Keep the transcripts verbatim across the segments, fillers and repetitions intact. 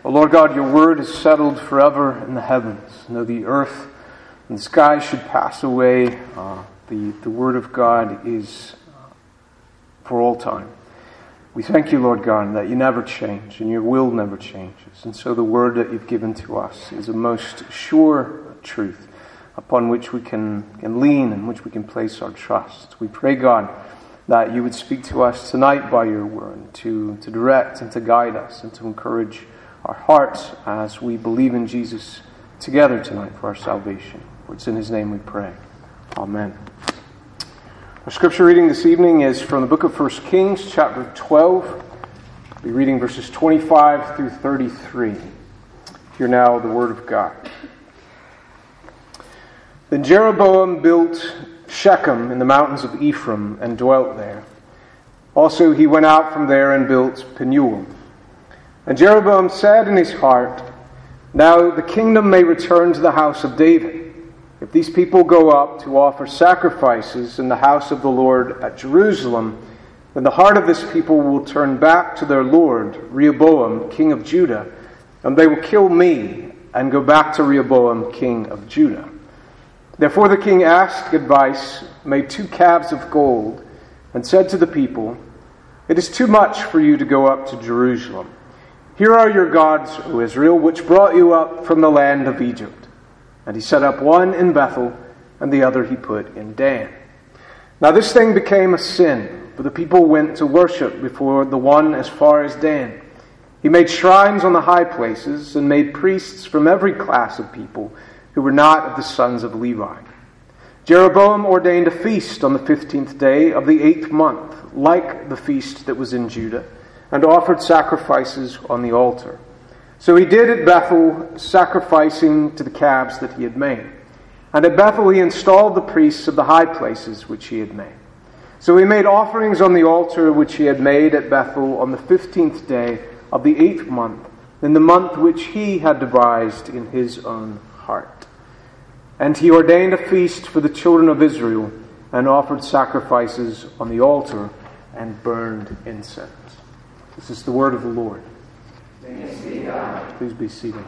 O Lord God, your word is settled forever in the heavens. Though the earth and the sky should pass away, uh, the, the word of God is uh, for all time. We thank you, Lord God, that you never change and your will never changes. And so the word that you've given to us is a most sure truth upon which we can, can lean and which we can place our trust. We pray, God, that you would speak to us tonight by your word, to, to direct and to guide us and to encourage our hearts as we believe in Jesus together tonight for our salvation. For it's in his name we pray. Amen. Our scripture reading this evening is from the book of First Kings, chapter twelve. We'll be reading verses twenty-five through thirty-three. Hear now the word of God. Then Jeroboam built Shechem in the mountains of Ephraim and dwelt there. Also he went out from there and built Penuel. And Jeroboam said in his heart, now the kingdom may return to the house of David. If these people go up to offer sacrifices in the house of the Lord at Jerusalem, then the heart of this people will turn back to their lord, Rehoboam, king of Judah, and they will kill me and go back to Rehoboam, king of Judah. Therefore the king asked advice, made two calves of gold, and said to the people, it is too much for you to go up to Jerusalem. Here are your gods, O Israel, which brought you up from the land of Egypt. And he set up one in Bethel, and the other he put in Dan. Now this thing became a sin, for the people went to worship before the one as far as Dan. He made shrines on the high places, and made priests from every class of people who were not of the sons of Levi. Jeroboam ordained a feast on the fifteenth day of the eighth month, like the feast that was in Judah, and offered sacrifices on the altar. So he did at Bethel, sacrificing to the calves that he had made. And at Bethel he installed the priests of the high places which he had made. So he made offerings on the altar which he had made at Bethel on the fifteenth day of the eighth month, in the month which he had devised in his own heart. And he ordained a feast for the children of Israel, and offered sacrifices on the altar, and burned incense. This is the word of the Lord. Thanks be to God. Please be seated.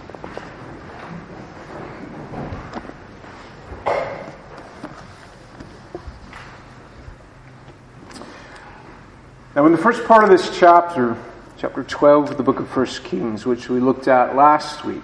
Now in the first part of this chapter, chapter twelve of the book of First Kings, which we looked at last week,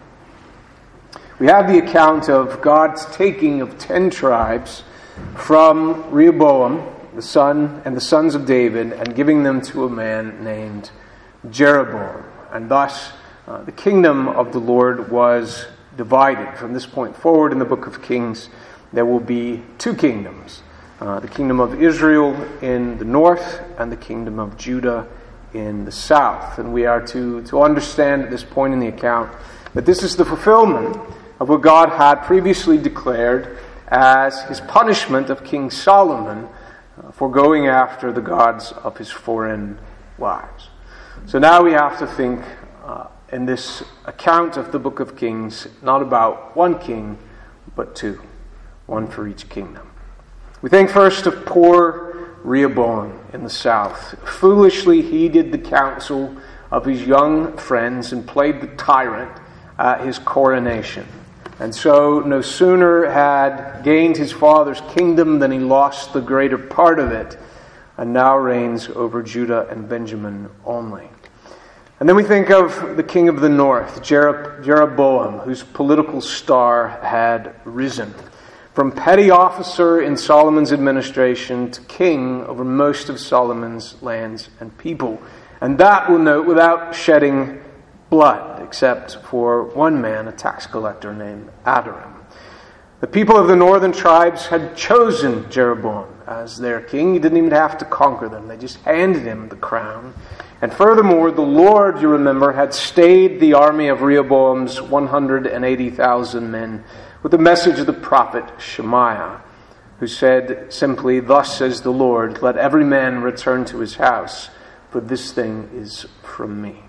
we have the account of God's taking of ten tribes from Rehoboam, the son and the sons of David, and giving them to a man named Jeroboam. And thus uh, the kingdom of the Lord was divided. From this point forward in the book of Kings, there will be two kingdoms. Uh, the kingdom of Israel in the north and the kingdom of Judah in the south. And we are to, to understand at this point in the account that this is the fulfillment of what God had previously declared as his punishment of King Solomon for going after the gods of his foreign wives. So now we have to think uh, in this account of the book of Kings, not about one king, but two. One for each kingdom. We think first of poor Rehoboam in the south. Foolishly heeded the counsel of his young friends and played the tyrant at his coronation. And so no sooner had gained his father's kingdom than he lost the greater part of it, and now reigns over Judah and Benjamin only. And then we think of the king of the north, Jer- Jeroboam, whose political star had risen. From petty officer in Solomon's administration to king over most of Solomon's lands and people. And that, we'll note, without shedding blood, except for one man, a tax collector named Adoram. The people of the northern tribes had chosen Jeroboam as their king. He didn't even have to conquer them. They just handed him the crown. And furthermore, the Lord, you remember, had stayed the army of Rehoboam's one hundred eighty thousand men with the message of the prophet Shemaiah, who said simply, thus says the Lord, let every man return to his house, for this thing is from me.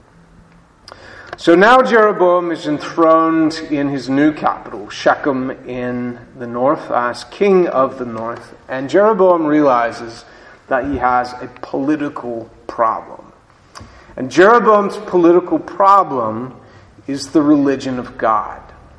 So now Jeroboam is enthroned in his new capital, Shechem in the north, as king of the north. And Jeroboam realizes that he has a political problem. And Jeroboam's political problem is the religion of God.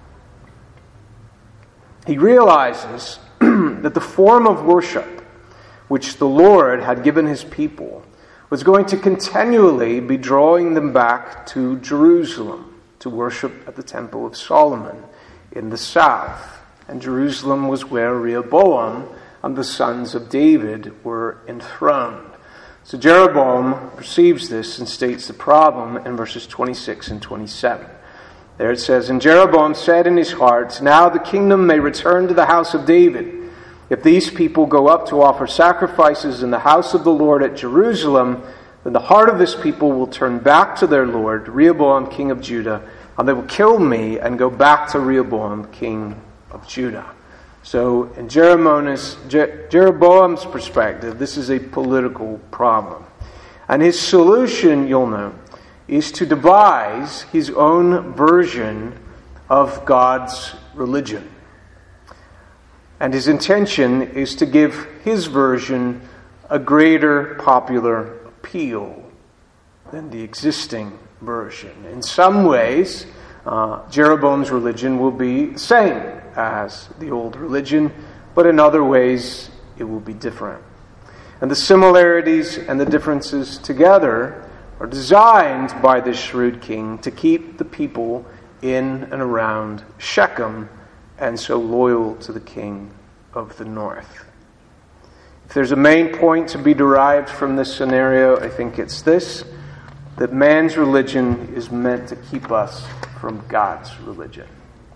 He realizes that the form of worship which the Lord had given his people was going to continually be drawing them back to Jerusalem to worship at the Temple of Solomon in the south. And Jerusalem was where Rehoboam and the sons of David were enthroned. So Jeroboam perceives this and states the problem in verses twenty-six and twenty-seven. There it says, "And Jeroboam said in his heart, Now the kingdom may return to the house of David. If these people go up to offer sacrifices in the house of the Lord at Jerusalem, then the heart of this people will turn back to their Lord, Rehoboam, king of Judah, and they will kill me and go back to Rehoboam, king of Judah." So in Jeroboam's, Jeroboam's perspective, this is a political problem. And his solution, you'll know, is to devise his own version of God's religion. And his intention is to give his version a greater popular appeal than the existing version. In some ways, uh, Jeroboam's religion will be the same as the old religion, but in other ways it will be different. And the similarities and the differences together are designed by this shrewd king to keep the people in and around Shechem and so loyal to the king of the north. If there's a main point to be derived from this scenario, I think it's this, that man's religion is meant to keep us from God's religion.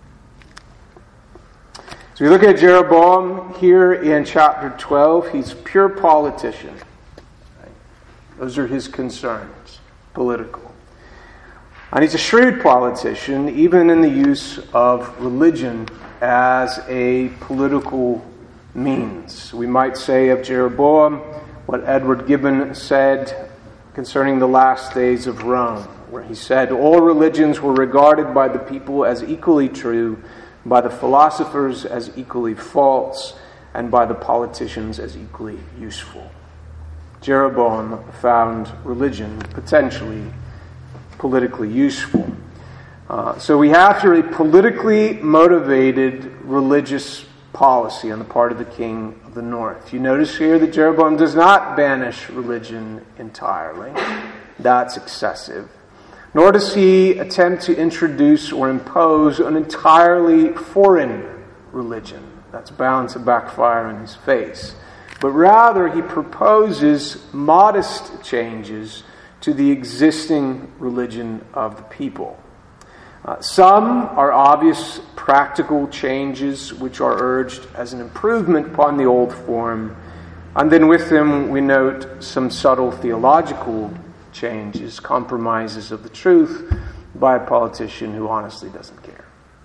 So we look at Jeroboam here in chapter twelve. He's a pure politician. Right? Those are his concerns, political. And he's a shrewd politician, even in the use of religion as a political means. We might say of Jeroboam what Edward Gibbon said concerning the last days of Rome, where he said, "All religions were regarded by the people as equally true, by the philosophers as equally false, and by the politicians as equally useful." Jeroboam found religion potentially politically useful. Uh, so we have here a politically motivated religious policy on the part of the king of the north. You notice here that Jeroboam does not banish religion entirely. That's excessive. Nor does he attempt to introduce or impose an entirely foreign religion. That's bound to backfire in his face. But rather, he proposes modest changes to the existing religion of the people. Uh, some are obvious practical changes which are urged as an improvement upon the old form, and then with them we note some subtle theological changes, compromises of the truth by a politician who honestly doesn't care.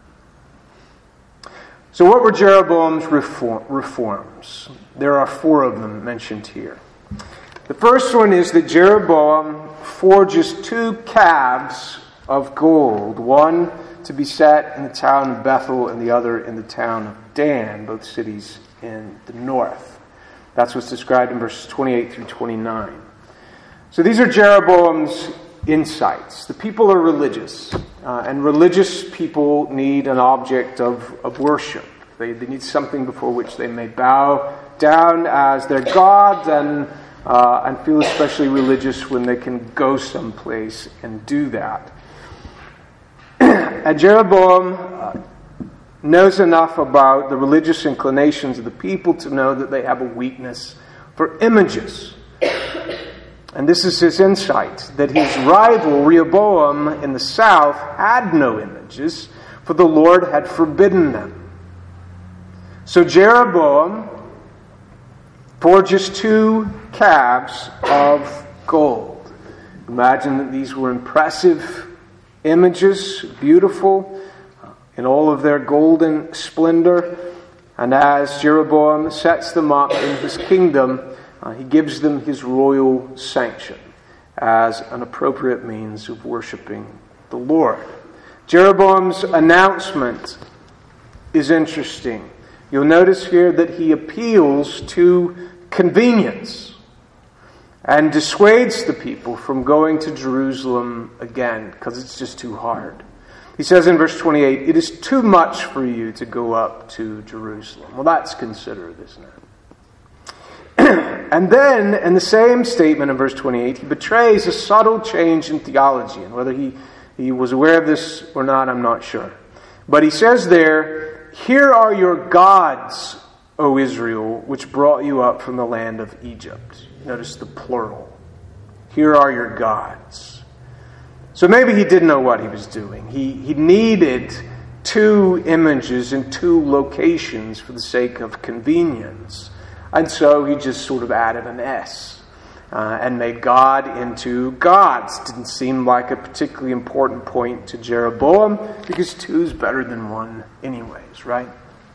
So what were Jeroboam's reform, reforms? There are four of them mentioned here. The first one is that Jeroboam forges two calves of gold, one to be set in the town of Bethel and the other in the town of Dan, both cities in the north. That's what's described in verses twenty-eight through twenty-nine. So these are Jeroboam's insights. The people are religious, uh, and religious people need an object of, of worship. They, they need something before which they may bow down as their God and uh, and feel especially religious when they can go someplace and do that. And Jeroboam uh, knows enough about the religious inclinations of the people to know that they have a weakness for images. And this is his insight, that his rival Rehoboam in the south had no images, for the Lord had forbidden them. So Jeroboam forges two calves of gold. Imagine that these were impressive images, beautiful, in all of their golden splendor. And as Jeroboam sets them up in his kingdom, uh, he gives them his royal sanction as an appropriate means of worshiping the Lord. Jeroboam's announcement is interesting. You'll notice here that he appeals to convenience. and dissuades the people from going to Jerusalem again because it's just too hard. He says in verse twenty-eight, "It is too much for you to go up to Jerusalem." Well, that's considerate, isn't it? And then, in the same statement in verse twenty-eight, he betrays a subtle change in theology. And whether he, he was aware of this or not, I'm not sure. But he says there, "Here are your gods, O Israel, which brought you up from the land of Egypt." Notice the plural. Here are your gods. So maybe he didn't know what he was doing. He, he needed two images in two locations for the sake of convenience. And so he just sort of added an S uh, and made God into gods. Didn't seem like a particularly important point to Jeroboam because two is better than one anyways, right?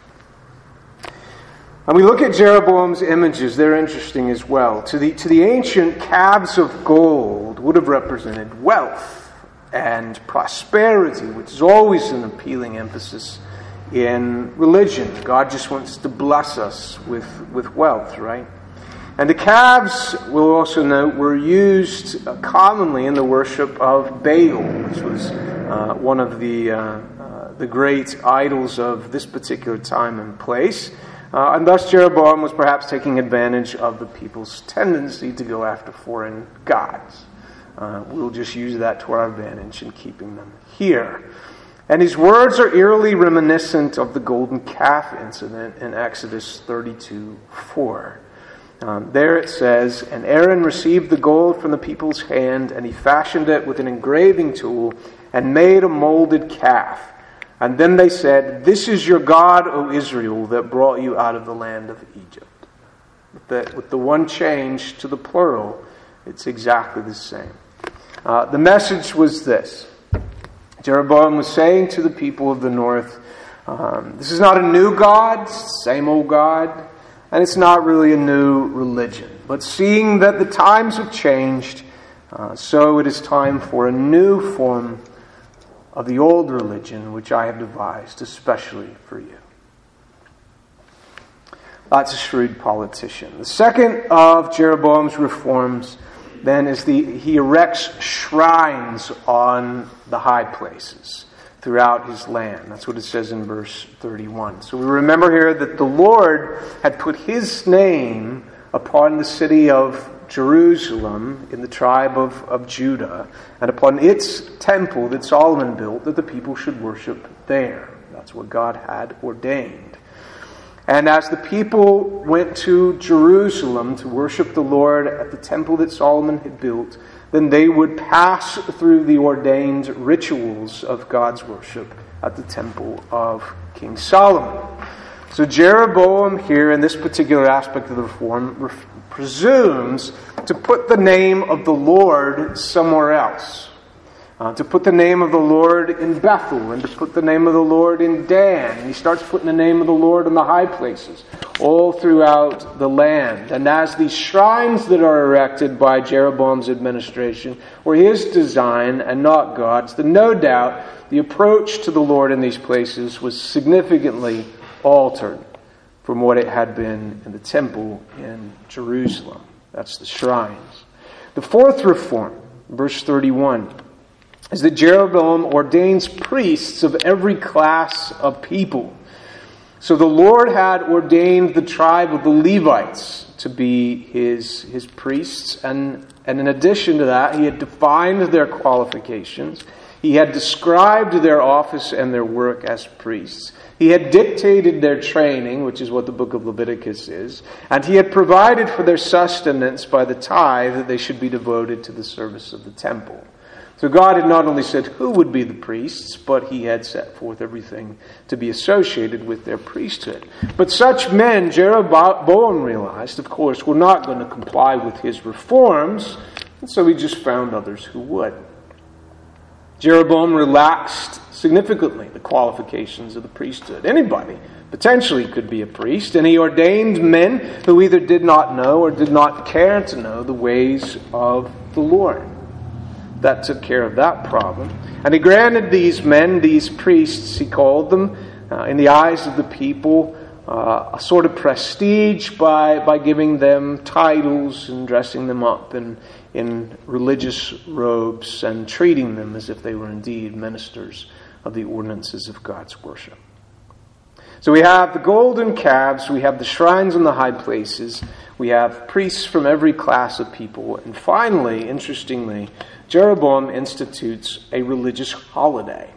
And we look at Jeroboam's images, they're interesting as well. To the, to the ancient, calves of gold would have represented wealth and prosperity, which is always an appealing emphasis in religion. God just wants to bless us with, with wealth, right? And the calves, we'll also note, were used uh, commonly in the worship of Baal, which was uh, one of the, uh, uh, the great idols of this particular time and place. Uh, and thus Jeroboam was perhaps taking advantage of the people's tendency to go after foreign gods. Uh, we'll just use that to our advantage in keeping them here. And his words are eerily reminiscent of the golden calf incident in Exodus thirty-two four. Um, there it says, "And Aaron received the gold from the people's hand, and he fashioned it with an engraving tool, and made a molded calf. And then they said, 'This is your God, O Israel, that brought you out of the land of Egypt.'" With the, with the one change to the plural, it's exactly the same. Uh, the message was this. Jeroboam was saying to the people of the north, um, this is not a new God, it's the same old God, and it's not really a new religion. But seeing that the times have changed, uh, so it is time for a new form of the old religion, which I have devised especially for you. That's a shrewd politician. The second of Jeroboam's reforms then is the he erects shrines on the high places throughout his land. That's what it says in verse thirty-one. So we remember here that the Lord had put his name upon the city of Jerusalem in the tribe of, of Judah, and upon its temple that Solomon built, that the people should worship there. That's what God had ordained. And as the people went to Jerusalem to worship the Lord at the temple that Solomon had built, then they would pass through the ordained rituals of God's worship at the temple of King Solomon. So Jeroboam here in this particular aspect of the reform ref- presumes to put the name of the Lord somewhere else. Uh, to put the name of the Lord in Bethel, and to put the name of the Lord in Dan. And he starts putting the name of the Lord in the high places, all throughout the land. And as these shrines that are erected by Jeroboam's administration were his design and not God's, then no doubt the approach to the Lord in these places was significantly altered from what it had been in the temple in Jerusalem. That's the shrines. The fourth reform, verse thirty-one, is that Jeroboam ordains priests of every class of people. So the Lord had ordained the tribe of the Levites to be his, his priests, and, and in addition to that, he had defined their qualifications. He had described their office and their work as priests. He had dictated their training, which is what the book of Leviticus is, and he had provided for their sustenance by the tithe that they should be devoted to the service of the temple. So God had not only said who would be the priests, but he had set forth everything to be associated with their priesthood. But such men, Jeroboam realized, of course, were not going to comply with his reforms, and so he just found others who would. Jeroboam relaxed significantly the qualifications of the priesthood. Anybody potentially could be a priest, and he ordained men who either did not know or did not care to know the ways of the Lord. That took care of that problem. And he granted these men, these priests, he called them, uh, in the eyes of the people, uh, a sort of prestige by, by giving them titles and dressing them up in, in religious robes and treating them as if they were indeed ministers of the ordinances of God's worship. So we have the golden calves, we have the shrines in the high places, we have priests from every class of people, and finally, interestingly, Jeroboam institutes a religious holiday,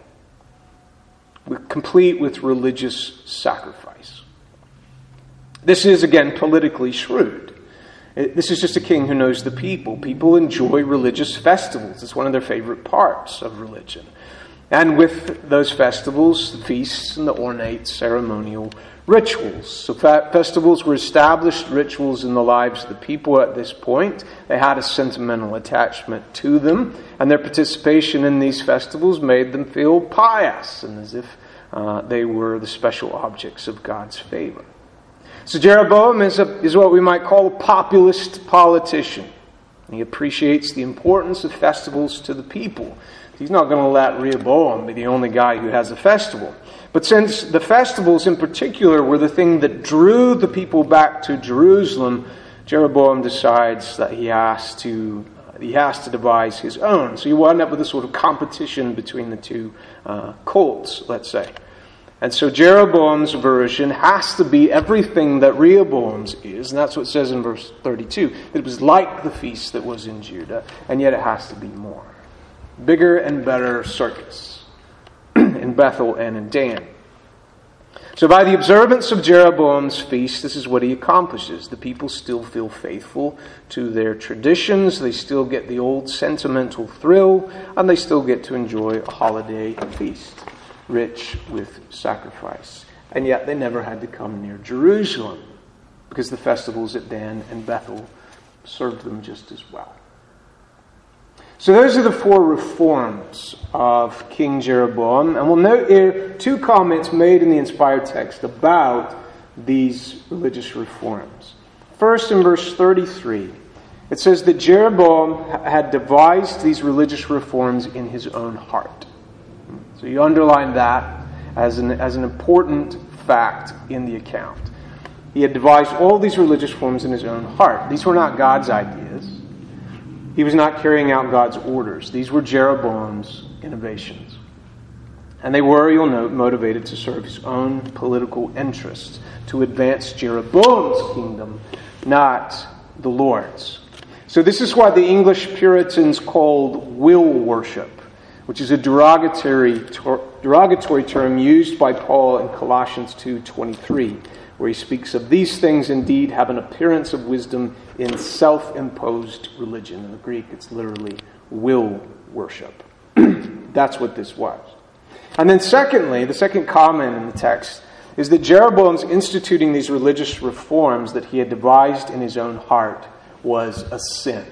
complete with religious sacrifice. This is, again, politically shrewd. This is just a king who knows the people. People enjoy religious festivals. It's one of their favorite parts of religion. And with those festivals, the feasts and the ornate ceremonial rituals. So festivals were established rituals in the lives of the people at this point. They had a sentimental attachment to them, and their participation in these festivals made them feel pious and as if uh, they were the special objects of God's favor. So Jeroboam is, a, is what we might call a populist politician. He appreciates the importance of festivals to the people. He's not going to let Rehoboam be the only guy who has a festival. But since the festivals in particular were the thing that drew the people back to Jerusalem, Jeroboam decides that he has to he has to devise his own. So you wind up with a sort of competition between the two uh, cults, let's say. And so Jeroboam's version has to be everything that Rehoboam's is, and that's what it says in verse thirty-two. It was like the feast that was in Judah, and yet it has to be more. Bigger and better circus in Bethel and in Dan. So by the observance of Jeroboam's feast, this is what he accomplishes. The people still feel faithful to their traditions. They still get the old sentimental thrill, and they still get to enjoy a holiday feast, rich with sacrifice. And yet they never had to come near Jerusalem, because the festivals at Dan and Bethel served them just as well. So those are the four reforms of King Jeroboam. And we'll note here two comments made in the inspired text about these religious reforms. First, in verse thirty-three, it says that Jeroboam had devised these religious reforms in his own heart. So you underline that as an, as an important fact in the account. He had devised all these religious forms in his own heart. These were not God's ideas. He was not carrying out God's orders. These were Jeroboam's innovations. And they were, you'll note, motivated to serve his own political interests, to advance Jeroboam's kingdom, not the Lord's. So this is what the English Puritans called will worship, which is a derogatory, derogatory term used by Paul in Colossians two twenty-three, where he speaks of these things indeed have an appearance of wisdom in self-imposed religion. In the Greek, it's literally will worship. That's what this was. And then secondly, the second comment in the text is that Jeroboam's instituting these religious reforms that he had devised in his own heart was a sin.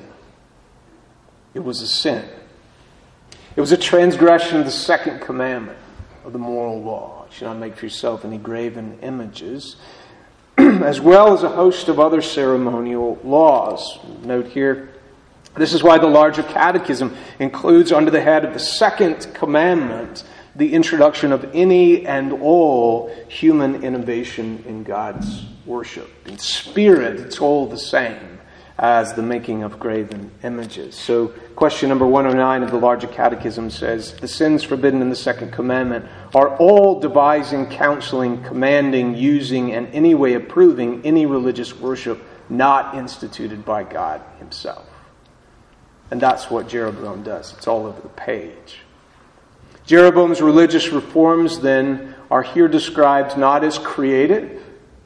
It was a sin. It was a transgression of the second commandment of the moral law. You should not make for yourself any graven images, as well as a host of other ceremonial laws. Note here, this is why the larger catechism includes under the head of the second commandment the introduction of any and all human innovation in God's worship. In spirit, it's all the same as the making of graven images. So question number one oh nine of the larger catechism says, the sins forbidden in the second commandment are all devising, counseling, commanding, using, and any way approving any religious worship not instituted by God himself. And that's what Jeroboam does. It's all over the page. Jeroboam's religious reforms then are here described not as creative,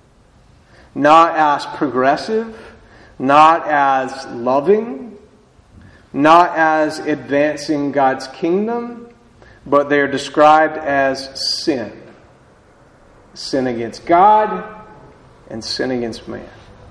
not as progressive, not as loving, not as advancing God's kingdom, but they are described as sin. Sin against God and sin against man.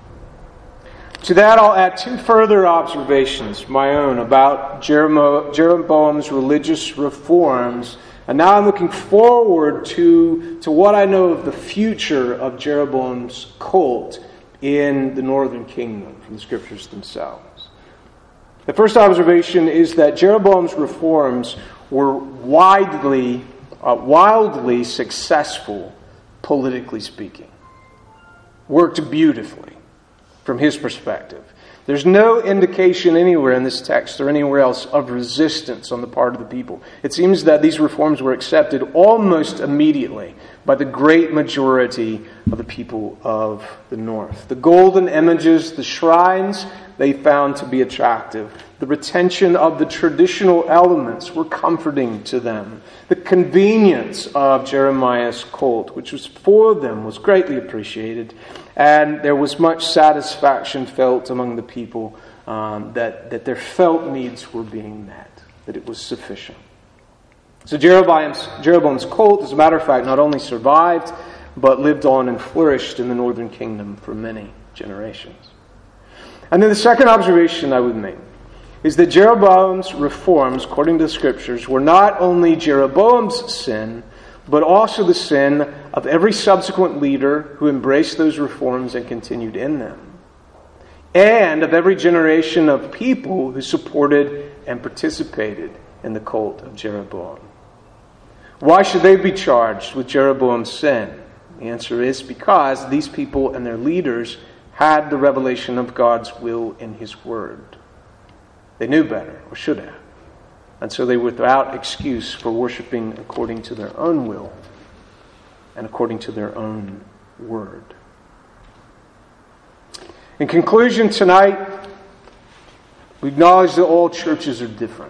To that I'll add two further observations, my own, about Jeroboam's religious reforms. And now I'm looking forward to, to what I know of the future of Jeroboam's cult in the northern kingdom from the scriptures themselves. The first observation is that Jeroboam's reforms were widely, uh, wildly successful, politically speaking. worked beautifully from his perspective. There's no indication anywhere in this text or anywhere else of resistance on the part of the people. It seems that these reforms were accepted almost immediately by the great majority of the people of the north. The golden images, the shrines, they found to be attractive. The retention of the traditional elements were comforting to them. The convenience of Jeremiah's cult, which was for them, was greatly appreciated. And there was much satisfaction felt among the people um, that, that their felt needs were being met, that it was sufficient. So Jeroboam's, Jeroboam's cult, as a matter of fact, not only survived, but lived on and flourished in the northern kingdom for many generations. And then the second observation I would make is that Jeroboam's reforms, according to the Scriptures, were not only Jeroboam's sin, but also the sin of every subsequent leader who embraced those reforms and continued in them, and of every generation of people who supported and participated in the cult of Jeroboam. Why should they be charged with Jeroboam's sin? The answer is because these people and their leaders had the revelation of God's will in His Word. They knew better, or should have. And so they were without excuse for worshiping according to their own will and according to their own word. In conclusion tonight, we acknowledge that all churches are different.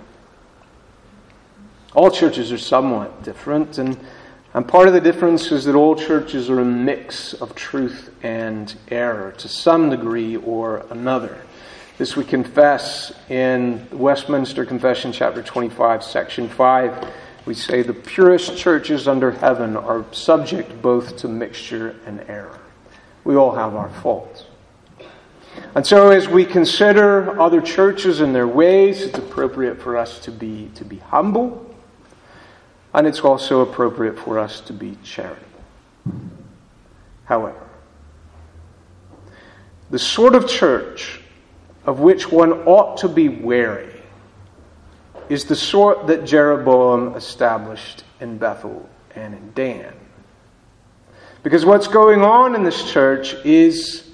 All churches are somewhat different, and, and part of the difference is that all churches are a mix of truth and error to some degree or another. This we confess in Westminster Confession, chapter twenty-five, section five. We say the purest churches under heaven are subject both to mixture and error. We all have our faults. And so as we consider other churches and their ways, it's appropriate for us to be, to be humble, and it's also appropriate for us to be charitable. However, the sort of church of which one ought to be wary is the sort that Jeroboam established in Bethel and in Dan. Because what's going on in this church is,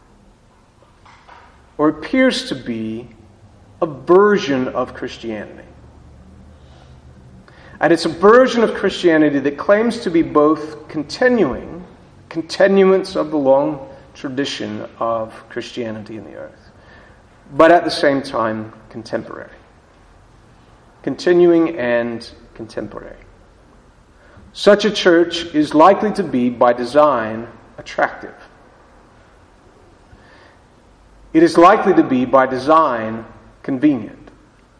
or appears to be, a version of Christianity. And it's a version of Christianity that claims to be both continuing, continuance of the long tradition of Christianity in the earth, but at the same time, contemporary. Continuing and contemporary. Such a church is likely to be, by design, attractive. It is likely to be, by design, convenient.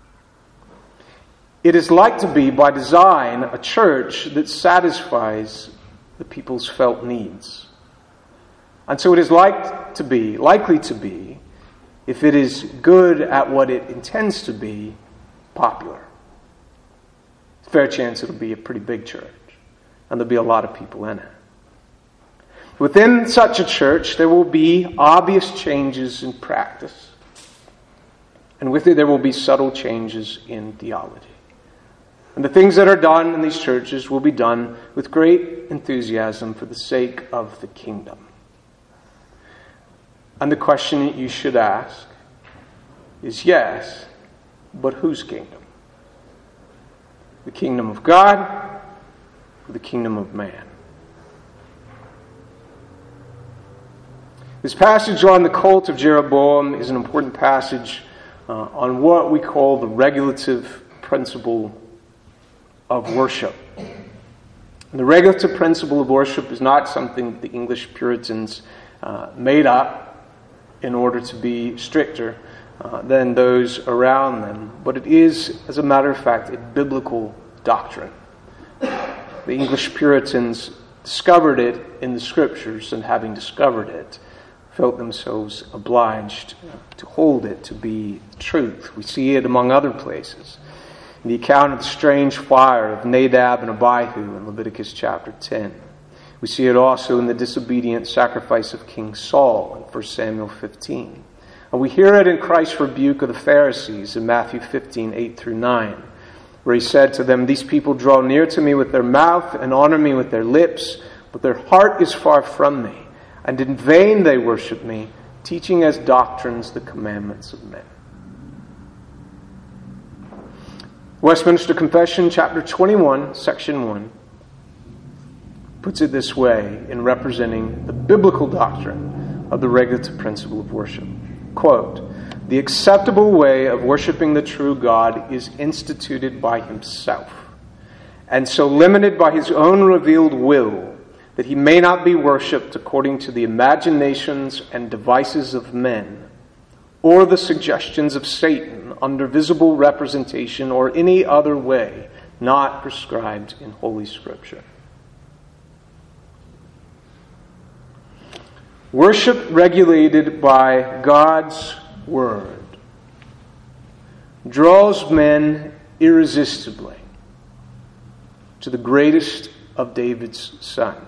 It is like to be, by design, a church that satisfies the people's felt needs. And so it is like to be, likely to be, if it is good at what it intends to be, popular. Fair chance it'll be a pretty big church, and there'll be a lot of people in it. Within such a church, there will be obvious changes in practice, and with it there will be subtle changes in theology. And the things that are done in these churches will be done with great enthusiasm for the sake of the kingdom. And the question that you should ask is, yes, but whose kingdom? The kingdom of God or the kingdom of man? This passage on the cult of Jeroboam is an important passage uh, on what we call the regulative principle of worship. And the regulative principle of worship is not something the English Puritans uh, made up in order to be stricter uh, than those around them, but it is, as a matter of fact, a biblical doctrine. The English Puritans discovered it in the Scriptures, and having discovered it, felt themselves obliged to hold it to be truth. We see it among other places. In the account of the strange fire of Nadab and Abihu in Leviticus chapter ten. We see it also in the disobedient sacrifice of King Saul in First Samuel fifteen. And we hear it in Christ's rebuke of the Pharisees in Matthew fifteen, eight through nine, where he said to them, "These people draw near to me with their mouth and honor me with their lips, but their heart is far from me. and in vain they worship me, teaching as doctrines the commandments of men. Westminster Confession, chapter twenty-one, section one, puts it this way in representing the biblical doctrine of the regulative principle of worship. Quote, "The acceptable way of worshiping the true God is instituted by himself, and so limited by his own revealed will that he may not be worshipped according to the imaginations and devices of men, or the suggestions of Satan under visible representation or any other way not prescribed in Holy Scripture." Worship regulated by God's Word draws men irresistibly to the greatest of David's sons,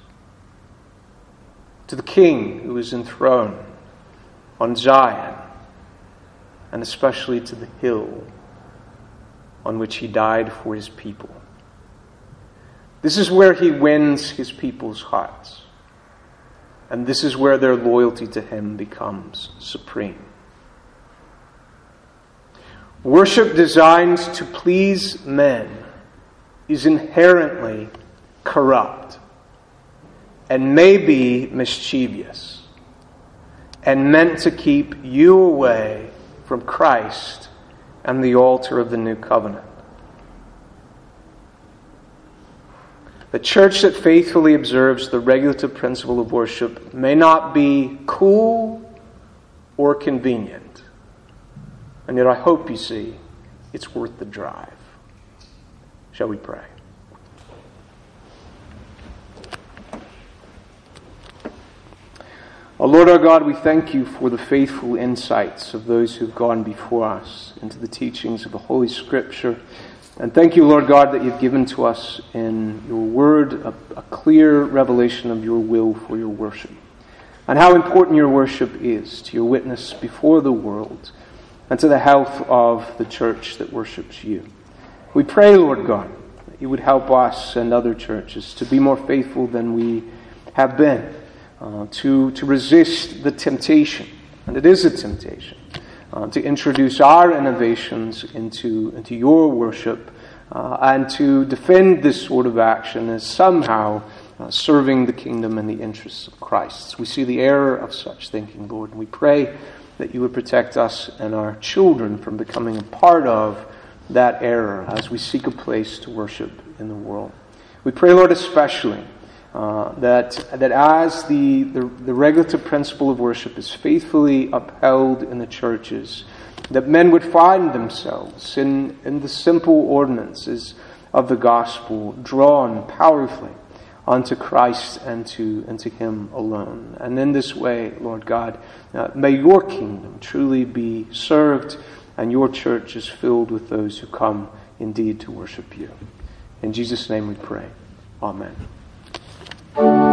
to the King who is enthroned on Zion, and especially to the hill on which he died for his people. This is where he wins his people's hearts, and this is where their loyalty to him becomes supreme. Worship designed to please men is inherently corrupt and may be mischievous and meant to keep you away from Christ and the altar of the new covenant. The church that faithfully observes the regulative principle of worship may not be cool or convenient, and yet I hope you see it's worth the drive. Shall we pray? Oh Lord our God, we thank you for the faithful insights of those who've gone before us into the teachings of the Holy Scripture. And thank you, Lord God, that you've given to us in your word a, a clear revelation of your will for your worship, and how important your worship is to your witness before the world and to the health of the church that worships you. We pray, Lord God, that you would help us and other churches to be more faithful than we have been, uh, to, to resist the temptation, and it is a temptation, Uh, to introduce our innovations into, into your worship, uh, and to defend this sort of action as somehow uh, serving the kingdom and the interests of Christ. We see the error of such thinking, Lord, and we pray that you would protect us and our children from becoming a part of that error as we seek a place to worship in the world. We pray, Lord, especially Uh, that that as the, the, the regulative principle of worship is faithfully upheld in the churches, that men would find themselves in, in the simple ordinances of the gospel, drawn powerfully unto Christ and to, and to him alone. And in this way, Lord God, uh, may your kingdom truly be served, and your church is filled with those who come indeed to worship you. In Jesus' name we pray. Amen.